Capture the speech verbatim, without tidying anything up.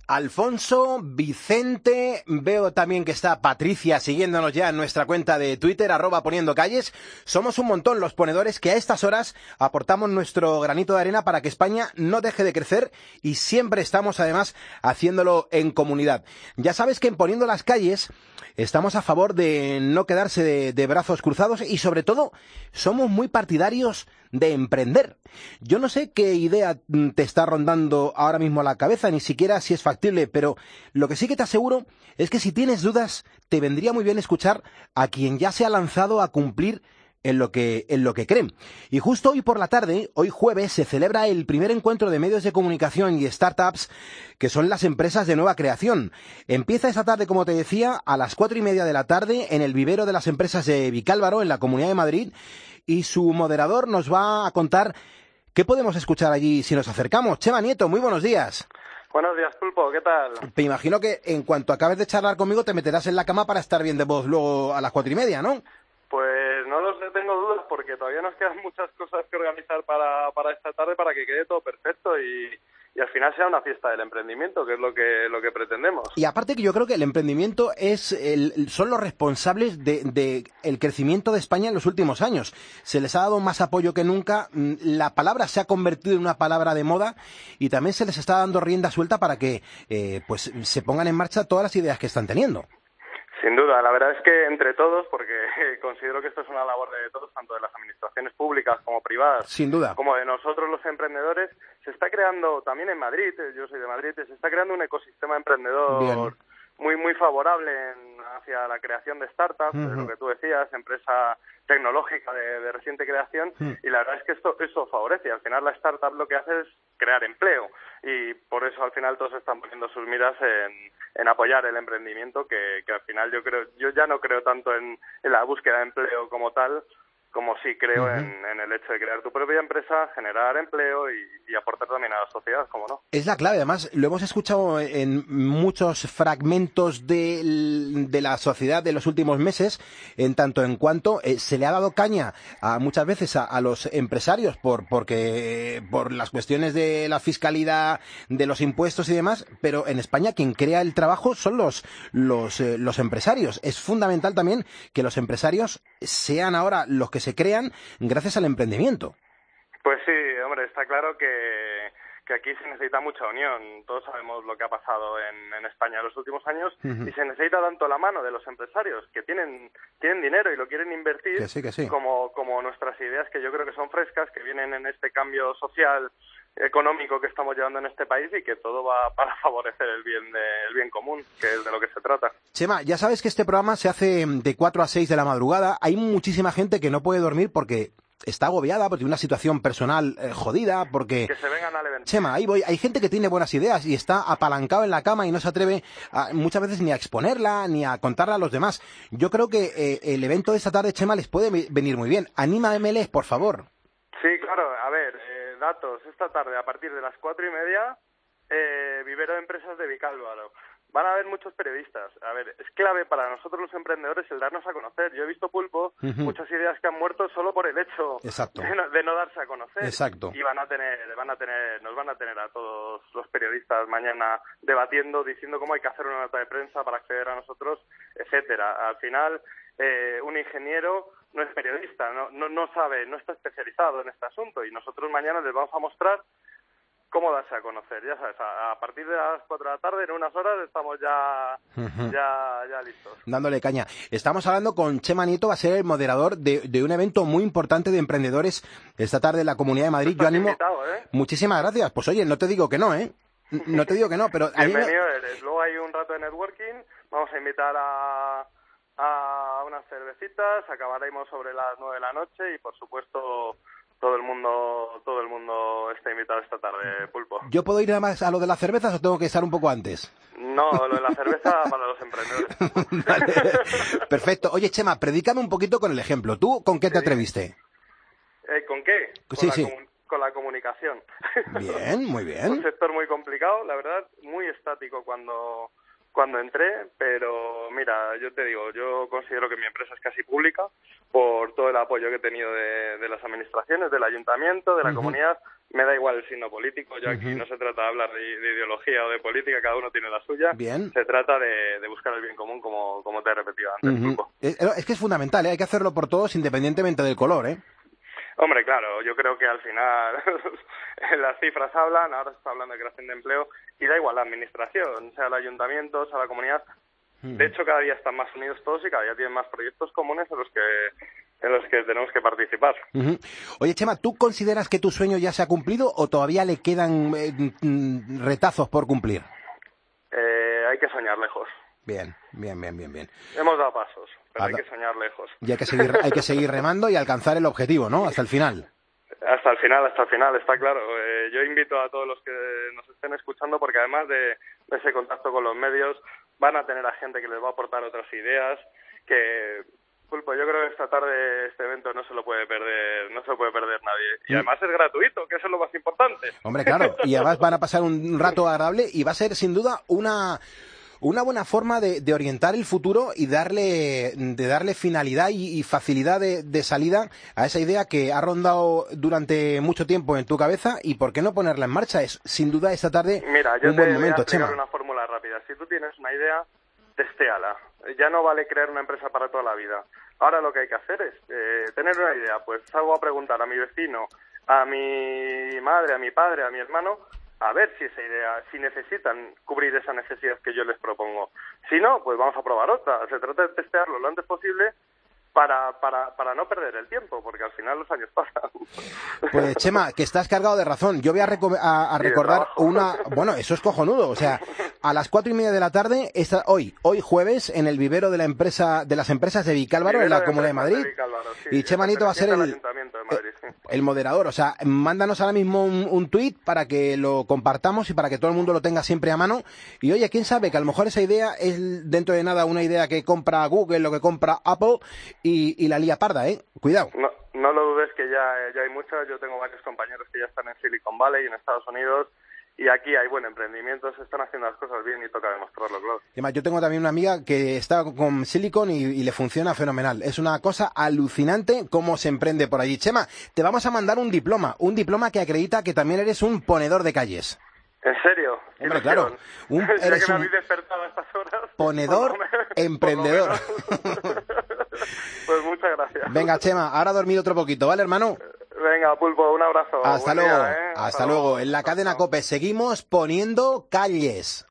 Alfonso, Vicente, veo también que está Patricia siguiéndonos ya en nuestra cuenta de Twitter, arroba poniendo calles. Somos un montón los ponedores que a estas horas aportamos nuestro granito de arena para que España no deje de crecer y siempre estamos además haciéndolo en comunidad. Ya sabes que en Poniendo las Calles estamos a favor de no quedarse de, de brazos cruzados y sobre todo somos muy partidarios de emprender. Yo no sé qué idea te está rondando ahora mismo a la cabeza, ni siquiera si es factible, pero lo que sí que te aseguro es que si tienes dudas, te vendría muy bien escuchar a quien ya se ha lanzado a cumplir en lo que, en lo que creen. Y justo hoy por la tarde, hoy jueves, se celebra el primer encuentro de medios de comunicación y startups, que son las empresas de nueva creación. Empieza esta tarde, como te decía, a las cuatro y media de la tarde en el vivero de las empresas de Vicálvaro, en la Comunidad de Madrid, y su moderador nos va a contar qué podemos escuchar allí si nos acercamos. Chema Nieto, muy buenos días. Buenos días, Pulpo, ¿qué tal? Me imagino que en cuanto acabes de charlar conmigo te meterás en la cama para estar bien de voz luego a las cuatro y media, ¿no? Pues no lo sé, tengo dudas porque todavía nos quedan muchas cosas que organizar para, para esta tarde para que quede todo perfecto y, y al final sea una fiesta del emprendimiento, que es lo que lo que pretendemos. Y aparte que yo creo que el emprendimiento es el, son los responsables de, de el crecimiento de España en los últimos años. Se les ha dado más apoyo que nunca, la palabra se ha convertido en una palabra de moda y también se les está dando rienda suelta para que eh, pues se pongan en marcha todas las ideas que están teniendo. Sin duda, la verdad es que entre todos, porque considero que esto es una labor de todos, tanto de las administraciones públicas como privadas, sin duda, como de nosotros los emprendedores, se está creando, también en Madrid, yo soy de Madrid, se está creando un ecosistema emprendedor Bien. muy muy favorable en, hacia la creación de startups, uh-huh. de lo que tú decías, empresa tecnológica de, de reciente creación, uh-huh. y la verdad es que esto eso favorece. Al final la startup lo que hace es crear empleo y por eso al final todos están poniendo sus miras en, en apoyar el emprendimiento, que, que al final yo creo yo ya no creo tanto en, en la búsqueda de empleo como tal, como sí creo uh-huh. en, en el hecho de crear tu propia empresa, generar empleo y, y aportar también a la sociedad, como no. Es la clave, además lo hemos escuchado en muchos fragmentos de, de la sociedad de los últimos meses, en tanto en cuanto eh, se le ha dado caña a muchas veces a, a los empresarios por porque por las cuestiones de la fiscalidad, de los impuestos y demás, pero en España quien crea el trabajo son los los, eh, los empresarios. Es fundamental también que los empresarios sean ahora los que se crean gracias al emprendimiento. Pues sí, hombre, está claro que, que aquí se necesita mucha unión. Todos sabemos lo que ha pasado en, en España en los últimos años uh-huh. y se necesita tanto la mano de los empresarios que tienen tienen dinero y lo quieren invertir, que sí, que sí. como como nuestras ideas, que yo creo que son frescas, que vienen en este cambio social, económico que estamos llevando en este país y que todo va para favorecer el bien de, el bien común, que es de lo que se trata. Chema, ya sabes que este programa se hace de cuatro a seis de la madrugada. Hay muchísima gente que no puede dormir porque está agobiada, porque tiene una situación personal eh, jodida, porque... Que se vengan al evento. Chema, ahí voy. Hay gente que tiene buenas ideas y está apalancado en la cama y no se atreve a, muchas veces ni a exponerla ni a contarla a los demás. Yo creo que eh, el evento de esta tarde, Chema, les puede venir muy bien. Anímameles, por favor. Sí, claro. A ver, eh, datos. Esta tarde, a partir de las cuatro y media, eh, vivero de empresas de Vicálvaro. Van a haber muchos periodistas. A ver, es clave para nosotros los emprendedores el darnos a conocer. Yo he visto, Pulpo, uh-huh. muchas ideas que han muerto solo por el hecho de no, de no darse a conocer. Exacto. Y van a tener, van a tener, nos van a tener a todos los periodistas mañana debatiendo, diciendo cómo hay que hacer una nota de prensa para acceder a nosotros, etcétera. Al final, eh, un ingeniero no es periodista, no, no, no sabe, no está especializado en este asunto y nosotros mañana les vamos a mostrar cómo darse a conocer, ya sabes, a, a partir de las cuatro de la tarde, en unas horas, estamos ya, uh-huh. ya, ya listos. Dándole caña. Estamos hablando con Chema Nieto, va a ser el moderador de, de un evento muy importante de emprendedores esta tarde en la Comunidad de Madrid. Yo animo... invitado, ¿eh? Muchísimas gracias. Pues oye, no te digo que no, ¿eh? No te digo que no, pero... Bienvenido animo... eres. Luego hay un rato de networking, vamos a invitar a... a unas cervecitas, acabaremos sobre las nueve de la noche y, por supuesto... todo el mundo todo el mundo está invitado esta tarde, Pulpo. ¿Yo puedo ir nada más a lo de las cervezas o tengo que estar un poco antes? No, lo de la cerveza para los emprendedores. Vale. Perfecto. Oye, Chema, predícame un poquito con el ejemplo. ¿Tú con qué te sí. atreviste? Eh, ¿Con qué? Con sí, la sí. Comun- con la comunicación. Bien, muy bien. Un sector muy complicado, la verdad, muy estático cuando... cuando entré, pero mira, yo te digo, yo considero que mi empresa es casi pública por todo el apoyo que he tenido de, de las administraciones, del ayuntamiento, de la uh-huh. comunidad, me da igual el signo político, yo aquí uh-huh. no se trata de hablar de, de ideología o de política, cada uno tiene la suya. Bien. Se trata de, de buscar el bien común, como, como te he repetido antes. Uh-huh. Es, es que es fundamental, ¿eh? Hay que hacerlo por todos independientemente del color, ¿eh? Hombre, claro, yo creo que al final las cifras hablan, ahora se está hablando de creación de empleo, y da igual la administración, sea el ayuntamiento, sea la comunidad. Uh-huh. De hecho, cada día están más unidos todos y cada día tienen más proyectos comunes en los que en los que tenemos que participar. Uh-huh. Oye, Chema, ¿tú consideras que tu sueño ya se ha cumplido o todavía le quedan eh, retazos por cumplir? Eh, hay que soñar lejos. Bien, bien, bien, bien, bien. Hemos dado pasos, pero Hasta... hay que soñar lejos. Y hay que seguir, hay que seguir remando y alcanzar el objetivo, ¿no? Hasta el final. Hasta el final, hasta el final, está claro. Eh, yo invito a todos los que nos estén escuchando, porque además de, de ese contacto con los medios, van a tener a gente que les va a aportar otras ideas, que... Pulpo, yo creo que esta tarde este evento no se lo puede perder, no se lo puede perder nadie. Y además es gratuito, que eso es lo más importante. Hombre, claro, y además van a pasar un rato agradable y va a ser sin duda una... una buena forma de, de orientar el futuro y darle de darle finalidad y, y facilidad de, de salida a esa idea que ha rondado durante mucho tiempo en tu cabeza, y por qué no ponerla en marcha. Es sin duda esta tarde Mira, yo un buen te momento, voy a explicar Chema. una fórmula rápida. Si tú tienes una idea, testéala. Ya no vale crear una empresa para toda la vida. Ahora lo que hay que hacer es eh, tener una idea. Pues salgo a preguntar a mi vecino, a mi madre, a mi padre, a mi hermano, a ver si esa idea, si necesitan cubrir esa necesidad que yo les propongo. Si no, pues vamos a probar otra. Se trata de testearlo lo antes posible para, para, para no perder el tiempo, porque al final los años pasan. Pues Chema, que estás cargado de razón. Yo voy a, reco- a, a recordar una... Bueno, eso es cojonudo. O sea, a las cuatro y media de la tarde, esta, hoy, hoy jueves, en el vivero de la empresa de las empresas de Vicálvaro, en la Comunidad de Madrid. De Vicálvaro, sí, y Chema Nieto va a ser el, Madrid, sí. el moderador. O sea, mándanos ahora mismo un, un tuit para que lo compartamos y para que todo el mundo lo tenga siempre a mano. Y oye, quién sabe, que a lo mejor esa idea es dentro de nada una idea que compra Google, lo que compra Apple, y, y la lía parda, ¿eh? Cuidado. No, no lo dudes, que ya, ya hay muchas. Yo tengo varios compañeros que ya están en Silicon Valley y en Estados Unidos, y aquí hay buen emprendimiento, se están haciendo las cosas bien y toca demostrarlo, claro. Además, yo tengo también una amiga que está con Silicon y, y le funciona fenomenal. Es una cosa alucinante cómo se emprende por allí. Chema, te vamos a mandar un diploma, un diploma que acredita que también eres un ponedor de calles. ¿En serio? Hombre, claro. Un, eres que me un habéis despertado a estas horas. Ponedor, emprendedor. Pues muchas gracias. Venga, Chema, ahora dormid otro poquito, ¿vale, hermano? Venga, Pulpo, un abrazo. Hasta Buen luego. día, ¿eh? Hasta, Hasta luego. luego. En la cadena COPE seguimos poniendo calles.